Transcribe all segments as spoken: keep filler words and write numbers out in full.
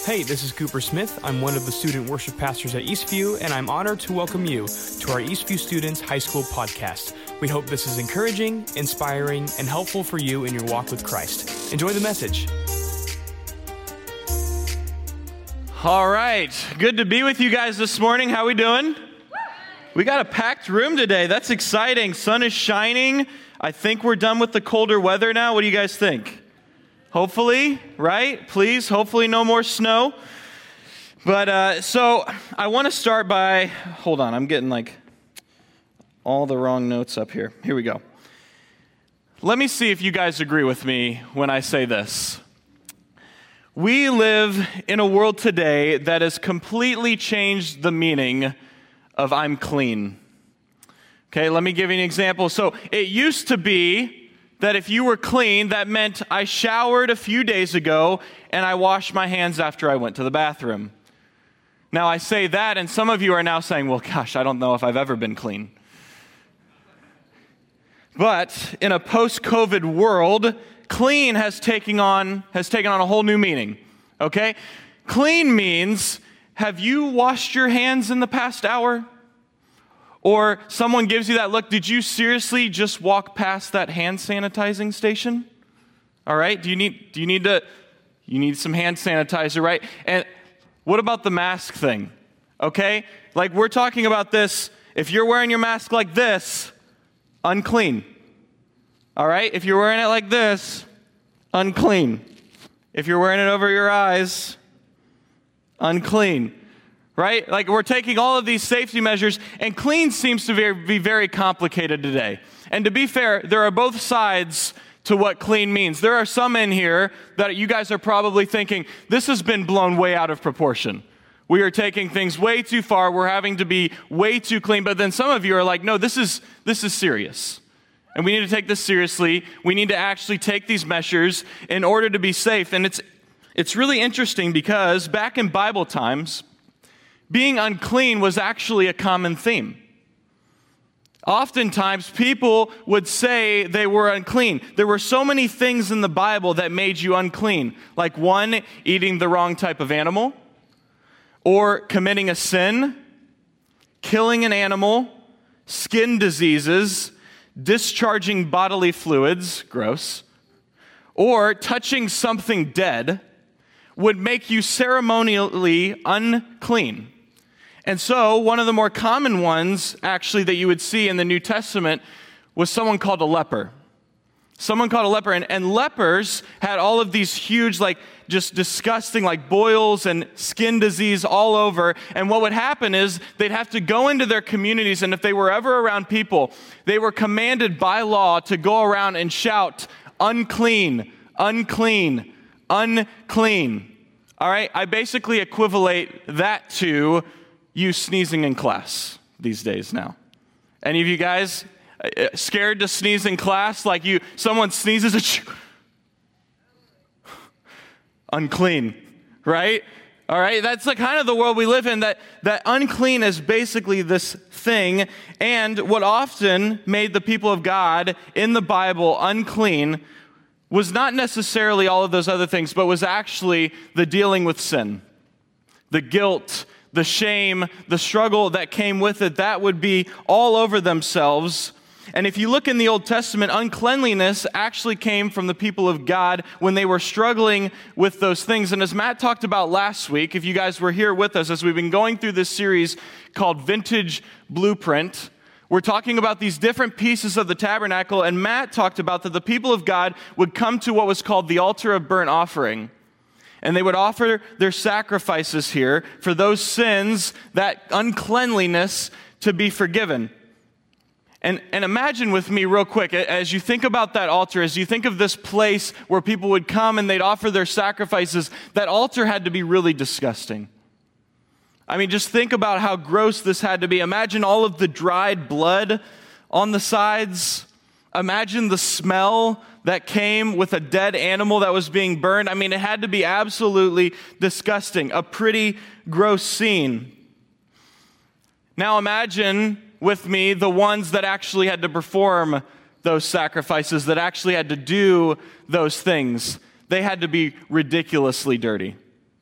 Hey, this is Cooper Smith. I'm one of the student worship pastors at Eastview, and I'm honored to welcome you to our Eastview Students High School podcast. We hope this is encouraging, inspiring, and helpful for you in your walk with Christ. Enjoy the message. All right, good to be with you guys this morning. How we doing? We got a packed room today. That's exciting. Sun is shining. I think we're done with the colder weather now. What do you guys think? Hopefully, right? Please, hopefully no more snow. But uh, so I want to start by, hold on, I'm getting like all the wrong notes up here. Here we go. Let me see if you guys agree with me when I say this. We live in a world today that has completely changed the meaning of I'm clean. Okay, let me give you an example. So it used to be that if you were clean, that meant I showered a few days ago and I washed my hands after I went to the bathroom. Now I say that, and some of you are now saying, well, gosh, I don't know if I've ever been clean. But in a post-COVID world, clean has taken on has taken on a whole new meaning. Okay? Clean means, have you washed your hands in the past hour? Or someone gives you that look, did you seriously just walk past that hand sanitizing station? All right, do you need do you need to you need some hand sanitizer, right? And what about the mask thing? Okay? Like we're talking about this, if you're wearing your mask like this, unclean. All right? If you're wearing it like this, unclean. If you're wearing it over your eyes, unclean. Right? Like we're taking all of these safety measures, and clean seems to be very complicated today. And to be fair, there are both sides to what clean means. There are some in here that you guys are probably thinking, this has been blown way out of proportion. We are taking things way too far. We're having to be way too clean. But then some of you are like, no, this is this is serious. And we need to take this seriously. We need to actually take these measures in order to be safe. And it's it's really interesting because back in Bible times, being unclean was actually a common theme. Oftentimes, people would say they were unclean. There were so many things in the Bible that made you unclean. Like one, eating the wrong type of animal, or committing a sin, killing an animal, skin diseases, discharging bodily fluids, gross, or touching something dead would make you ceremonially unclean. And so one of the more common ones, actually, that you would see in the New Testament was someone called a leper. Someone called a leper. And, and lepers had all of these huge, like, just disgusting, like, boils and skin disease all over. And what would happen is they'd have to go into their communities, and if they were ever around people, they were commanded by law to go around and shout, unclean, unclean, unclean. All right? I basically equivalate that to you sneezing in class these days now. Any of you guys scared to sneeze in class? Like you, someone sneezes at you. Unclean, right? All right, that's the kind of the world we live in, that, that unclean is basically this thing. And what often made the people of God in the Bible unclean was not necessarily all of those other things, but was actually the dealing with sin, the guilt, the shame, the struggle that came with it. That would be all over themselves. And if you look in the Old Testament, uncleanliness actually came from the people of God when they were struggling with those things. And as Matt talked about last week, if you guys were here with us as we've been going through this series called Vintage Blueprint, we're talking about these different pieces of the tabernacle, and Matt talked about that the people of God would come to what was called the altar of burnt offering. And they would offer their sacrifices here for those sins, that uncleanliness, to be forgiven. And, and imagine with me real quick, as you think about that altar, as you think of this place where people would come and they'd offer their sacrifices, that altar had to be really disgusting. I mean, just think about how gross this had to be. Imagine all of the dried blood on the sides. Imagine the smell that came with a dead animal that was being burned. I mean, it had to be absolutely disgusting, a pretty gross scene. Now imagine with me the ones that actually had to perform those sacrifices, that actually had to do those things. They had to be ridiculously dirty.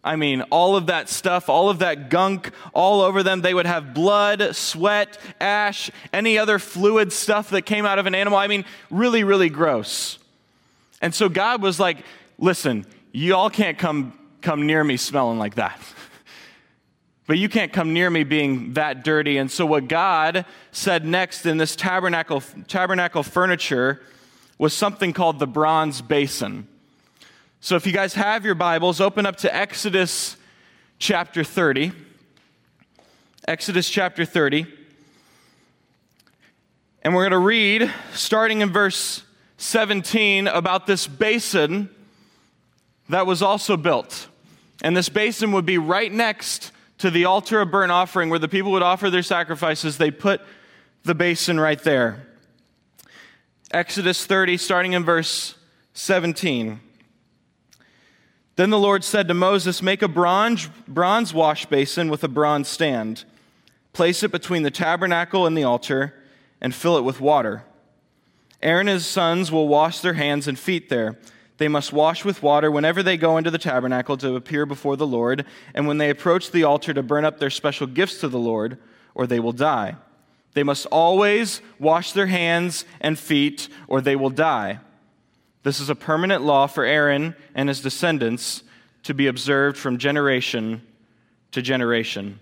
I mean, all of that stuff, all of that gunk all over them. They would have blood, sweat, ash, any other fluid stuff that came out of an animal. I mean, really, really gross. And so God was like, listen, you all can't come, come near me smelling like that. But you can't come near me being that dirty. And so what God said next in this tabernacle, tabernacle furniture was something called the bronze basin. So if you guys have your Bibles, open up to Exodus chapter thirty. Exodus chapter thirty. And we're going to read, starting in verse seventeen, about this basin that was also built. And this basin would be right next to the altar of burnt offering where the people would offer their sacrifices. They put the basin right there. Exodus thirty, starting in verse seventeen. Then the Lord said to Moses, make a bronze, bronze wash basin with a bronze stand. Place it between the tabernacle and the altar and fill it with water. Aaron and his sons will wash their hands and feet there. They must wash with water whenever they go into the tabernacle to appear before the Lord, and when they approach the altar to burn up their special gifts to the Lord, or they will die. They must always wash their hands and feet, or they will die. This is a permanent law for Aaron and his descendants to be observed from generation to generation.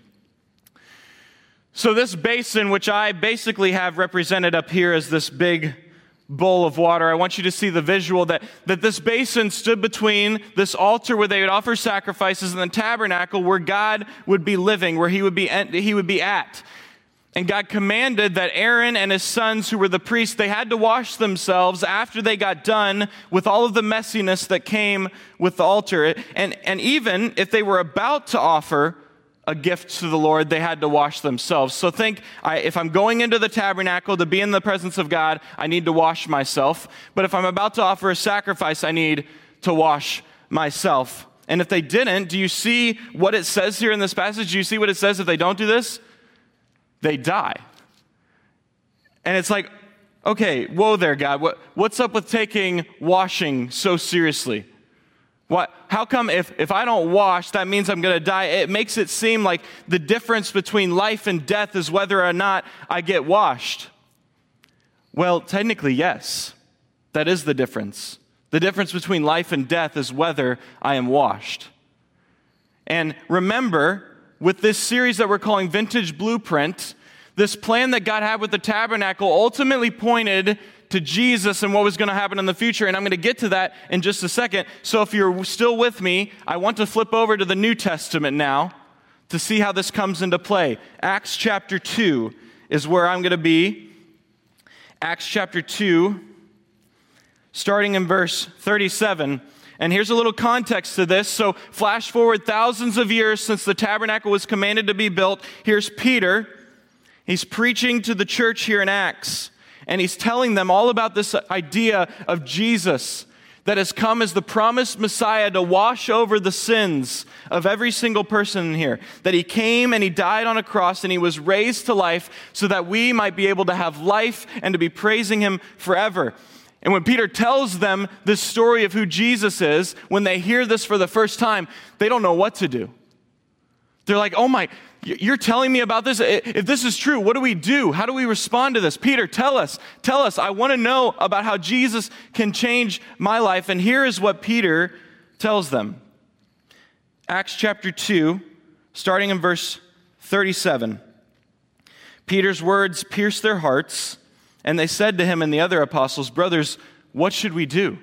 So this basin, which I basically have represented up here as this big bowl of water, I want you to see the visual that, that this basin stood between this altar where they would offer sacrifices and the tabernacle where God would be living, where he would be, he would be at. And God commanded that Aaron and his sons, who were the priests, they had to wash themselves after they got done with all of the messiness that came with the altar. And, and even if they were about to offer a gift to the Lord, they had to wash themselves. So think, I, if I'm going into the tabernacle to be in the presence of God, I need to wash myself. But if I'm about to offer a sacrifice, I need to wash myself. And if they didn't, do you see what it says here in this passage? Do you see what it says if they don't do this? They die. And it's like, okay, whoa there, God. What, what's up with taking washing so seriously? What? How come if, if I don't wash, that means I'm going to die? It makes it seem like the difference between life and death is whether or not I get washed. Well, technically, yes. That is the difference. The difference between life and death is whether I am washed. And remember, with this series that we're calling Vintage Blueprint, this plan that God had with the tabernacle ultimately pointed to Jesus and what was going to happen in the future, and I'm going to get to that in just a second. So if you're still with me, I want to flip over to the New Testament now to see how this comes into play. Acts chapter two is where I'm going to be. Acts chapter two, starting in verse thirty-seven. And here's a little context to this. So flash forward thousands of years since the tabernacle was commanded to be built. Here's Peter. He's preaching to the church here in Acts. And he's telling them all about this idea of Jesus that has come as the promised Messiah to wash over the sins of every single person in here. That he came and he died on a cross and he was raised to life so that we might be able to have life and to be praising him forever. And when Peter tells them this story of who Jesus is, when they hear this for the first time, they don't know what to do. They're like, oh my, you're telling me about this? If this is true, what do we do? How do we respond to this? Peter, tell us, tell us. I want to know about how Jesus can change my life. And here is what Peter tells them. Acts chapter two, starting in verse thirty-seven. Peter's words pierced their hearts, and they said to him and the other apostles, brothers, what should we do?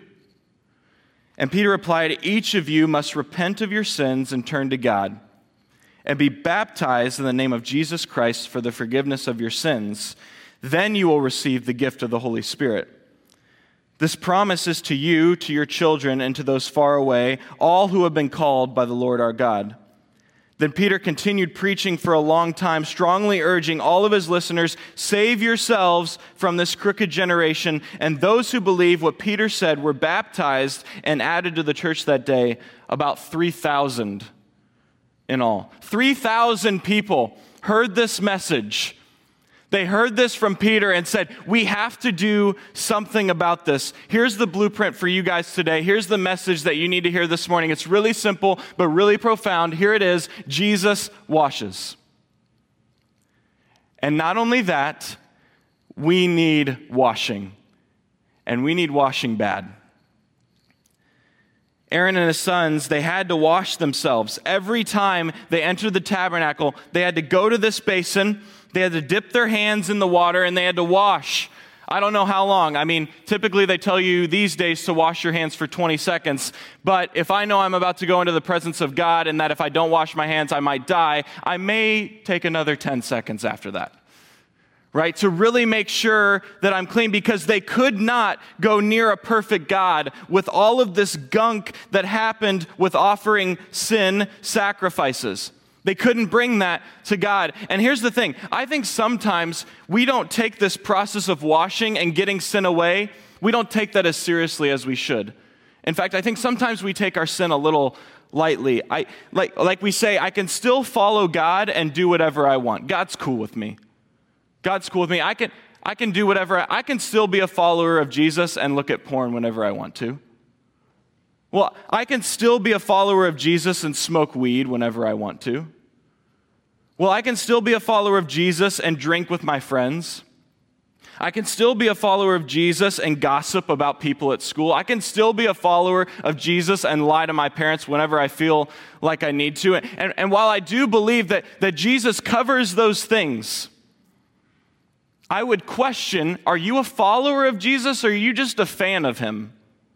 And Peter replied, each of you must repent of your sins and turn to God, and be baptized in the name of Jesus Christ for the forgiveness of your sins. Then you will receive the gift of the Holy Spirit. This promise is to you, to your children, and to those far away, all who have been called by the Lord our God. Then Peter continued preaching for a long time, strongly urging all of his listeners, save yourselves from this crooked generation. And those who believed what Peter said were baptized and added to the church that day, about three thousand in all. three thousand people heard this message They heard this from Peter and said, we have to do something about this. Here's the blueprint for you guys today. Here's the message that you need to hear this morning. It's really simple, but really profound. Here it is. Jesus washes. And not only that, we need washing. And we need washing bad. Aaron and his sons, they had to wash themselves. Every time they entered the tabernacle, they had to go to this basin, they had to dip their hands in the water, and they had to wash. I don't know how long. I mean, typically they tell you these days to wash your hands for twenty seconds. But if I know I'm about to go into the presence of God and that if I don't wash my hands, I might die, I may take another ten seconds after that. Right? To really make sure that I'm clean, because they could not go near a perfect God with all of this gunk that happened with offering sin sacrifices. They couldn't bring that to God. And here's the thing. I think sometimes we don't take this process of washing and getting sin away, we don't take that as seriously as we should. In fact, I think sometimes we take our sin a little lightly. I like like we say, I can still follow God and do whatever I want. God's cool with me. God's cool with me. I can I can do whatever. I, I can still be a follower of Jesus and look at porn whenever I want to. Well, I can still be a follower of Jesus and smoke weed whenever I want to. Well, I can still be a follower of Jesus and drink with my friends. I can still be a follower of Jesus and gossip about people at school. I can still be a follower of Jesus and lie to my parents whenever I feel like I need to. And, and while I do believe that, that Jesus covers those things, I would question, are you a follower of Jesus or are you just a fan of him?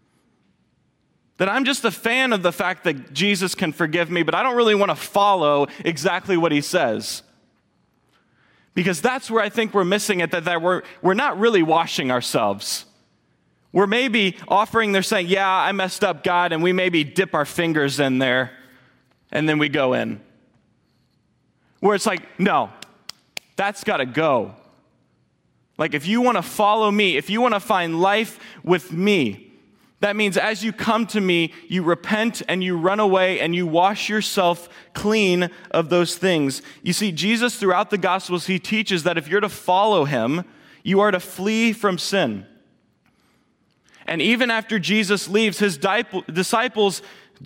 That I'm just a fan of the fact that Jesus can forgive me, but I don't really want to follow exactly what he says. Because that's where I think we're missing it, that, that we're, we're not really washing ourselves. We're maybe offering, they're saying, yeah, I messed up, God, and we maybe dip our fingers in there, and then we go in. Where it's like, no, that's got to go. Like, if you want to follow me, if you want to find life with me, that means as you come to me, you repent and you run away and you wash yourself clean of those things. You see, Jesus, throughout the Gospels, he teaches that if you're to follow him, you are to flee from sin. And even after Jesus leaves, his disciples, disciples,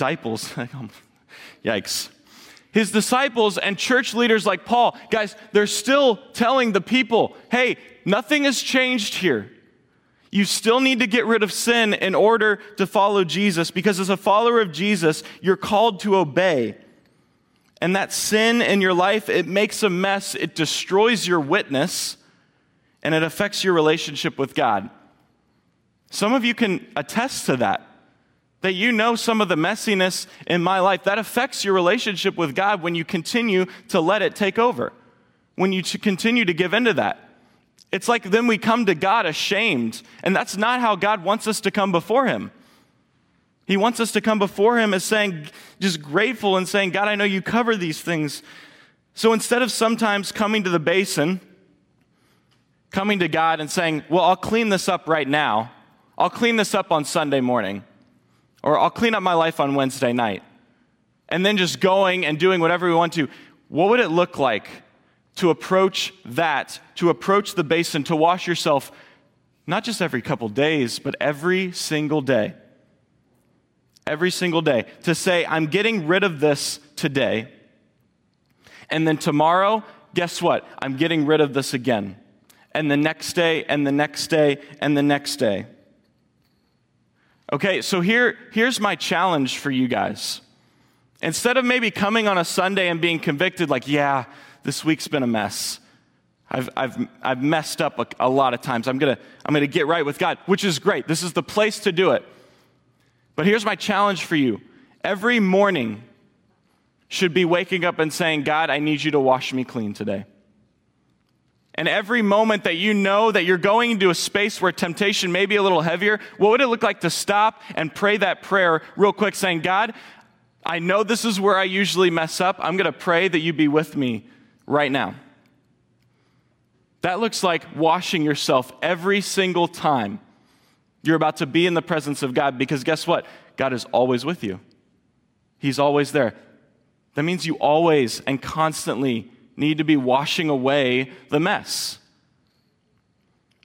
yikes, his disciples and church leaders like Paul, guys, they're still telling the people, hey, nothing has changed here. You still need to get rid of sin in order to follow Jesus, because as a follower of Jesus, you're called to obey. And that sin in your life, it makes a mess, it destroys your witness, and it affects your relationship with God. Some of you can attest to that, that you know some of the messiness in my life. That affects your relationship with God when you continue to let it take over, when you continue to give into that. It's like then we come to God ashamed, and that's not how God wants us to come before him. He wants us to come before him as saying, just grateful and saying, God, I know you cover these things. So instead of sometimes coming to the basin, coming to God and saying, well, I'll clean this up right now. I'll clean this up on Sunday morning, or I'll clean up my life on Wednesday night, and then just going and doing whatever we want to, what would it look like to approach that, to approach the basin, to wash yourself, not just every couple days, but every single day. Every single day. To say, I'm getting rid of this today, and then tomorrow, guess what? I'm getting rid of this again. And the next day, and the next day, and the next day. Okay, so here, here's my challenge for you guys. Instead of maybe coming on a Sunday and being convicted like, yeah, this week's been a mess. I've I've I've messed up a, a lot of times. I'm gonna I'm gonna get right with God, which is great. This is the place to do it. But here's my challenge for you. Every morning should be waking up and saying, God, I need you to wash me clean today. And every moment that you know that you're going into a space where temptation may be a little heavier, what would it look like to stop and pray that prayer real quick, saying, God, I know this is where I usually mess up. I'm going to pray that you be with me right now. That looks like washing yourself every single time you're about to be in the presence of God, because guess what? God is always with you. He's always there. That means you always and constantly need to be washing away the mess.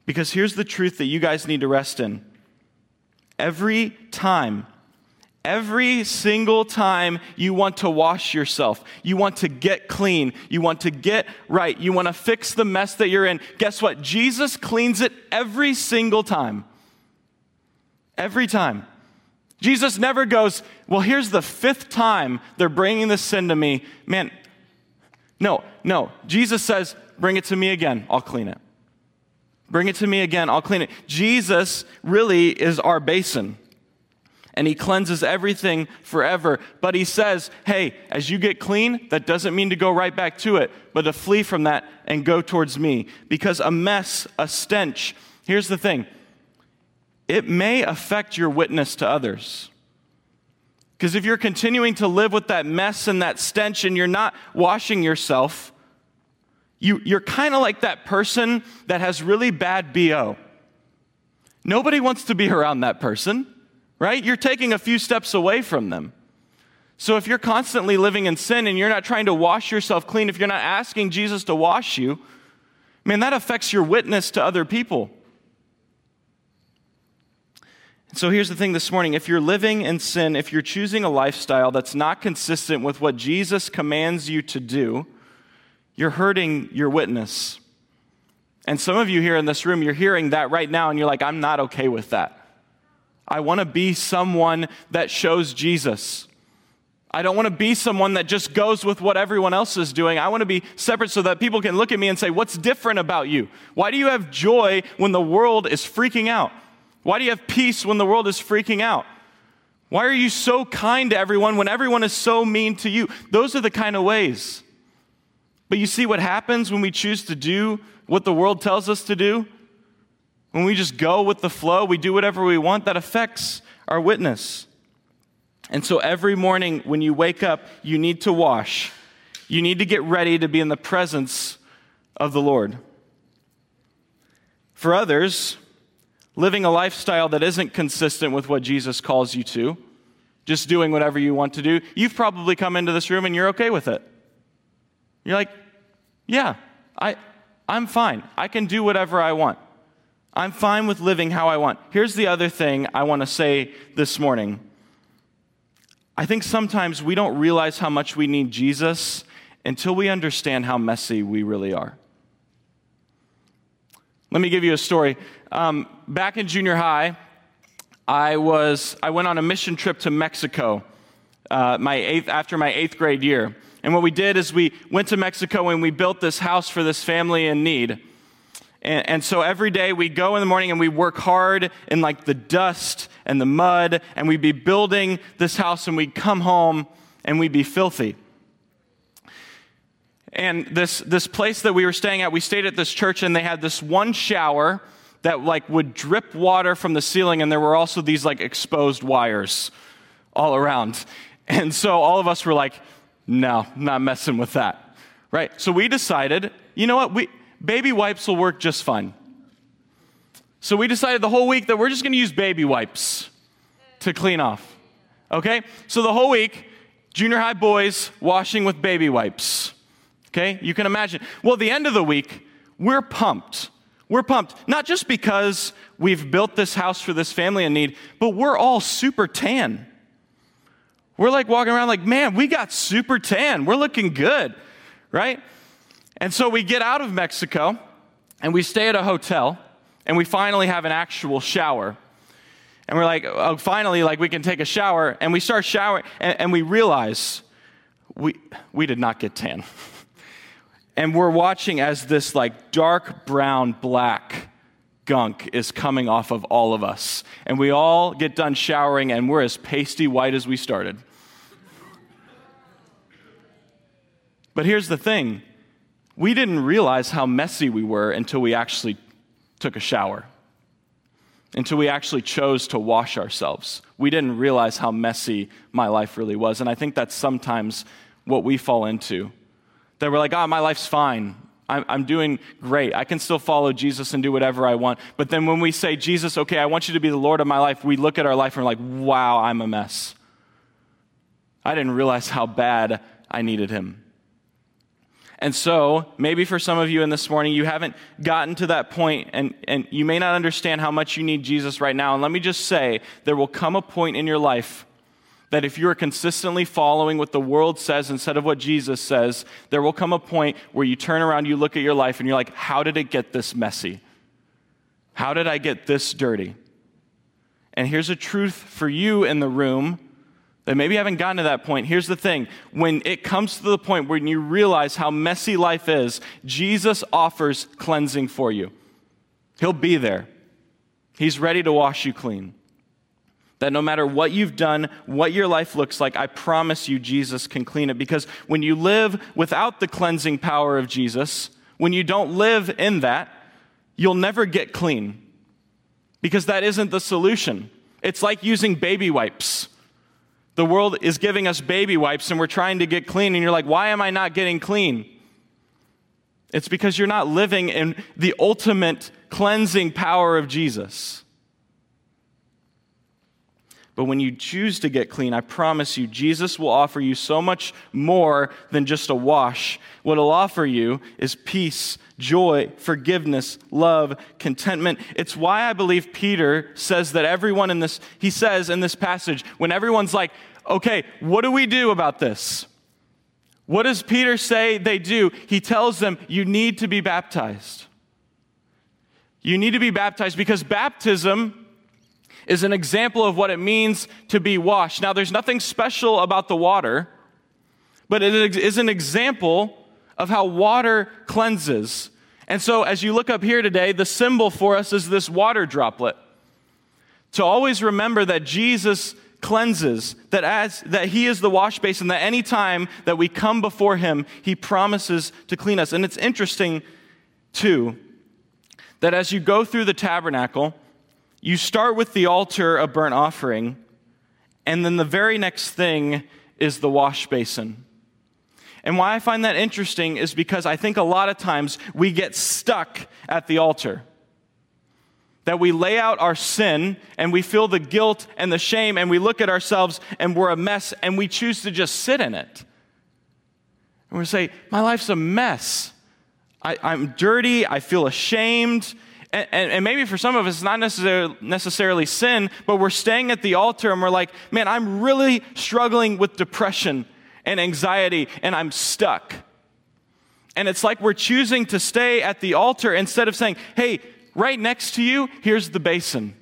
Because here's the truth that you guys need to rest in. Every time, every single time you want to wash yourself, you want to get clean, you want to get right, you want to fix the mess that you're in, guess what? Jesus cleans it every single time. Every time. Jesus never goes, well, here's the fifth time they're bringing this sin to me. Man, no, no. Jesus says, bring it to me again, I'll clean it. Bring it to me again, I'll clean it. Jesus really is our basin, and he cleanses everything forever. But he says, hey, as you get clean, that doesn't mean to go right back to it, but to flee from that and go towards me. Because a mess, a stench, here's the thing. It may affect your witness to others. Because if you're continuing to live with that mess and that stench and you're not washing yourself, you, you're kind of like that person that has really bad B O. Nobody wants to be around that person, right? You're taking a few steps away from them. So if you're constantly living in sin and you're not trying to wash yourself clean, if you're not asking Jesus to wash you, man, that affects your witness to other people. So here's the thing this morning. If you're living in sin, if you're choosing a lifestyle that's not consistent with what Jesus commands you to do, you're hurting your witness. And some of you here in this room, you're hearing that right now, and you're like, I'm not okay with that. I want to be someone that shows Jesus. I don't want to be someone that just goes with what everyone else is doing. I want to be separate so that people can look at me and say, what's different about you? Why do you have joy when the world is freaking out? Why do you have peace when the world is freaking out? Why are you so kind to everyone when everyone is so mean to you? Those are the kind of ways. But you see what happens when we choose to do what the world tells us to do? When we just go with the flow, we do whatever we want, that affects our witness. And so every morning when you wake up, you need to wash. You need to get ready to be in the presence of the Lord. For others, living a lifestyle that isn't consistent with what Jesus calls you to, just doing whatever you want to do, you've probably come into this room and you're okay with it. You're like, yeah, I, I'm fine. I can do whatever I want. I'm fine with living how I want. Here's the other thing I want to say this morning. I think sometimes we don't realize how much we need Jesus until we understand how messy we really are. Let me give you a story. Um, back in junior high, I was I went on a mission trip to Mexico uh, my eighth after my eighth grade year. And what we did is we went to Mexico and we built this house for this family in need. And, and so every day we go in the morning and we work hard in like the dust and the mud, and we'd be building this house, and we'd come home and we'd be filthy. And this this place that we were staying at, we stayed at this church, and they had this one shower that like would drip water from the ceiling, and there were also these like exposed wires all around. And so all of us were like, no, not messing with that, right? So we decided, you know what, we baby wipes will work just fine. So we decided the whole week that we're just going to use baby wipes to clean off, okay? So the whole week, junior high boys washing with baby wipes. Okay, you can imagine. Well, at the end of the week, we're pumped. We're pumped, not just because we've built this house for this family in need, but we're all super tan. We're like walking around like, man, we got super tan. We're looking good, right? And so we get out of Mexico, and we stay at a hotel, and we finally have an actual shower. And we're like, oh, finally, like we can take a shower, and we start showering, and, and we realize we we did not get tan. And we're watching as this like dark brown black gunk is coming off of all of us. And we all get done showering and we're as pasty white as we started. But here's the thing. We didn't realize how messy we were until we actually took a shower. Until we actually chose to wash ourselves. We didn't realize how messy my life really was. And I think that's sometimes what we fall into. That we're like, oh, my life's fine. I'm, I'm doing great. I can still follow Jesus and do whatever I want. But then when we say, Jesus, okay, I want you to be the Lord of my life, we look at our life and we're like, wow, I'm a mess. I didn't realize how bad I needed him. And so, maybe for some of you in this morning, you haven't gotten to that point, and, and you may not understand how much you need Jesus right now. And let me just say, there will come a point in your life that if you are consistently following what the world says instead of what Jesus says, there will come a point where you turn around, you look at your life, and you're like, how did it get this messy? How did I get this dirty? And here's a truth for you in the room that maybe haven't gotten to that point. Here's the thing. When it comes to the point where you realize how messy life is, Jesus offers cleansing for you. He'll be there. He's ready to wash you clean. That no matter what you've done, what your life looks like, I promise you Jesus can clean it. Because when you live without the cleansing power of Jesus, when you don't live in that, you'll never get clean. Because that isn't the solution. It's like using baby wipes. The world is giving us baby wipes and we're trying to get clean, and you're like, why am I not getting clean? It's because you're not living in the ultimate cleansing power of Jesus. But when you choose to get clean, I promise you, Jesus will offer you so much more than just a wash. What he'll offer you is peace, joy, forgiveness, love, contentment. It's why I believe Peter says that everyone in this, he says in this passage, when everyone's like, okay, what do we do about this? What does Peter say they do? He tells them, you need to be baptized. You need to be baptized because baptism is an example of what it means to be washed. Now, there's nothing special about the water, but it is an example of how water cleanses. And so as you look up here today, the symbol for us is this water droplet. To always remember that Jesus cleanses, that as that he is the wash basin, that any time that we come before him, he promises to clean us. And it's interesting, too, that as you go through the tabernacle, you start with the altar of burnt offering, and then the very next thing is the wash basin. And why I find that interesting is because I think a lot of times we get stuck at the altar. That we lay out our sin, and we feel the guilt and the shame, and we look at ourselves, and we're a mess, and we choose to just sit in it. And we say, my life's a mess. I, I'm dirty, I feel ashamed. And, and, and maybe for some of us, it's not necessarily, necessarily sin, but we're staying at the altar and we're like, man, I'm really struggling with depression and anxiety, and I'm stuck. And it's like we're choosing to stay at the altar instead of saying, hey, right next to you, here's the basin.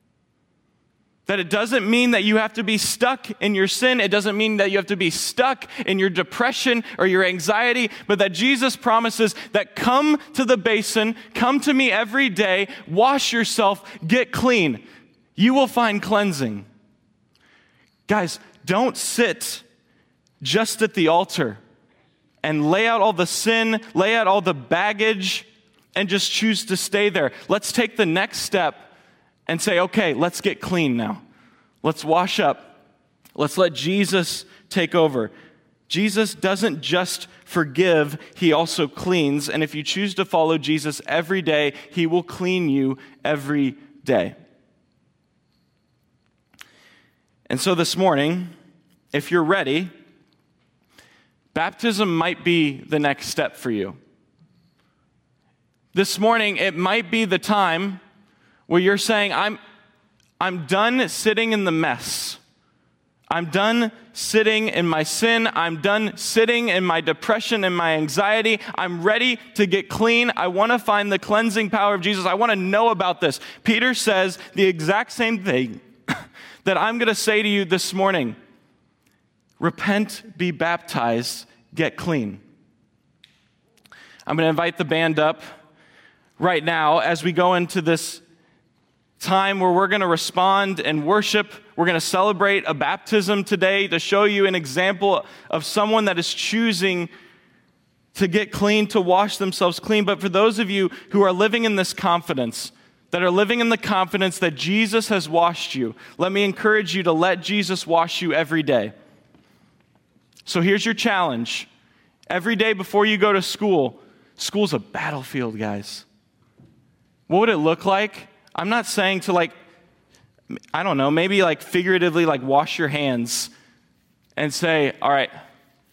That it doesn't mean that you have to be stuck in your sin. It doesn't mean that you have to be stuck in your depression or your anxiety, but that Jesus promises that come to the basin, come to me every day, wash yourself, get clean. You will find cleansing. Guys, don't sit just at the altar and lay out all the sin, lay out all the baggage, and just choose to stay there. Let's take the next step and say, okay, let's get clean now. Let's wash up. Let's let Jesus take over. Jesus doesn't just forgive, he also cleans. And if you choose to follow Jesus every day, he will clean you every day. And so this morning, if you're ready, baptism might be the next step for you. This morning, it might be the time where you're saying, I'm, I'm done sitting in the mess. I'm done sitting in my sin. I'm done sitting in my depression and my anxiety. I'm ready to get clean. I want to find the cleansing power of Jesus. I want to know about this. Peter says the exact same thing that I'm going to say to you this morning. Repent, be baptized, get clean. I'm going to invite the band up right now as we go into this time where we're going to respond and worship. We're going to celebrate a baptism today to show you an example of someone that is choosing to get clean, to wash themselves clean. But for those of you who are living in this confidence, that are living in the confidence that Jesus has washed you, let me encourage you to let Jesus wash you every day. So here's your challenge. Every day before you go to school, school's a battlefield, guys. What would it look like? I'm not saying to like, I don't know, maybe like figuratively like wash your hands and say, all right,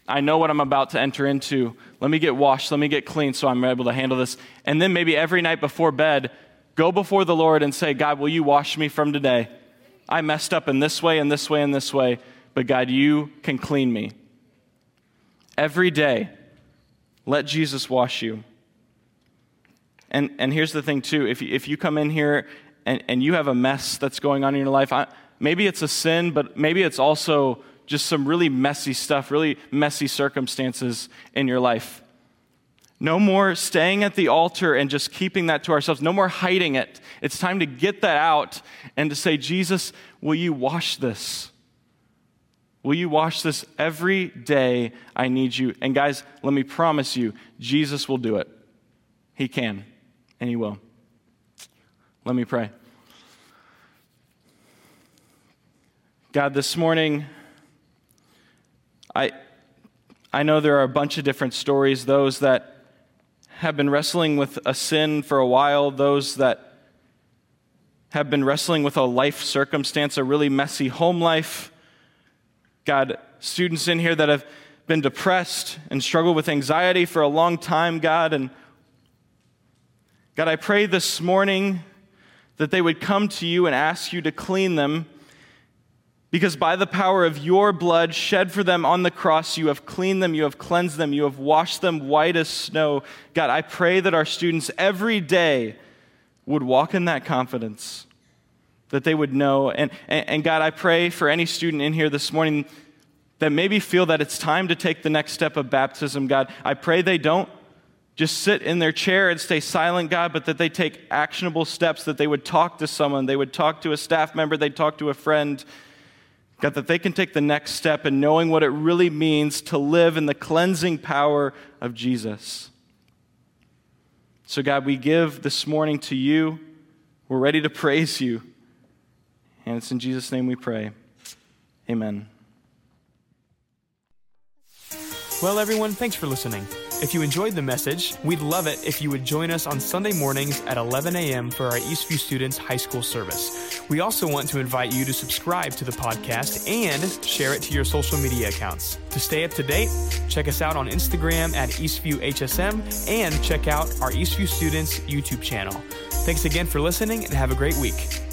I know what I'm about to enter into. Let me get washed. Let me get clean so I'm able to handle this. And then maybe every night before bed, go before the Lord and say, God, will you wash me from today? I messed up in this way and this way and this way, but God, you can clean me. Every day, let Jesus wash you. And and here's the thing too, if, if you come in here and, and you have a mess that's going on in your life, I, maybe it's a sin, but maybe it's also just some really messy stuff, really messy circumstances in your life. No more staying at the altar and just keeping that to ourselves. No more hiding it. It's time to get that out and to say, Jesus, will you wash this? Will you wash this every day? I need you. And guys, let me promise you, Jesus will do it. He can, and he will. Let me pray. God, this morning, I, I know there are a bunch of different stories, those that have been wrestling with a sin for a while, those that have been wrestling with a life circumstance, a really messy home life. God, students in here that have been depressed and struggled with anxiety for a long time, God. And God, I pray this morning that they would come to you and ask you to clean them, because by the power of your blood shed for them on the cross, you have cleaned them, you have cleansed them, you have washed them white as snow. God, I pray that our students every day would walk in that confidence, that they would know. And, and, and God, I pray for any student in here this morning that maybe feel that it's time to take the next step of baptism, God. I pray they don't just sit in their chair and stay silent, God, but that they take actionable steps, that they would talk to someone, they would talk to a staff member, they'd talk to a friend, God, that they can take the next step in knowing what it really means to live in the cleansing power of Jesus. So God, we give this morning to you. We're ready to praise you. And it's in Jesus' name we pray. Amen. Well, everyone, thanks for listening. If you enjoyed the message, we'd love it if you would join us on Sunday mornings at eleven a.m. for our Eastview Students High School service. We also want to invite you to subscribe to the podcast and share it to your social media accounts. To stay up to date, check us out on Instagram at Eastview H S M and check out our Eastview Students YouTube channel. Thanks again for listening and have a great week.